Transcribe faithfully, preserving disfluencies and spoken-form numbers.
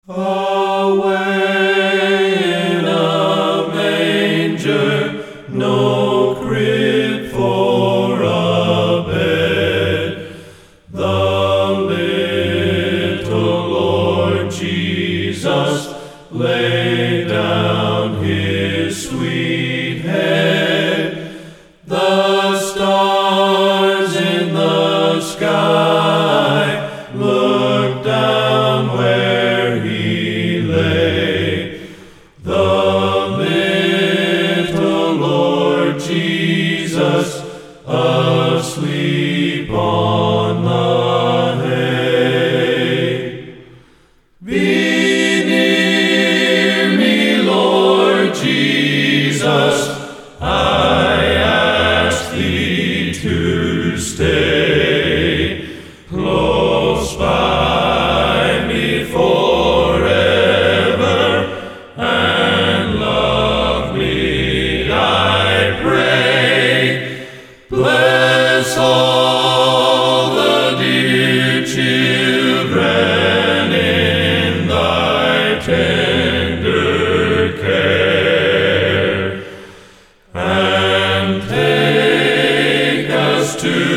Away in a manger, no crib for a bed, the little Lord Jesus laid down his sweet head. The stars in the sky looked down where he lay. The little Lord Jesus asleep on the hay. Be near me, Lord Jesus, I ask thee to stay close by me forever, and love me, I pray. Bless all the dear children in thy tender care, and take us to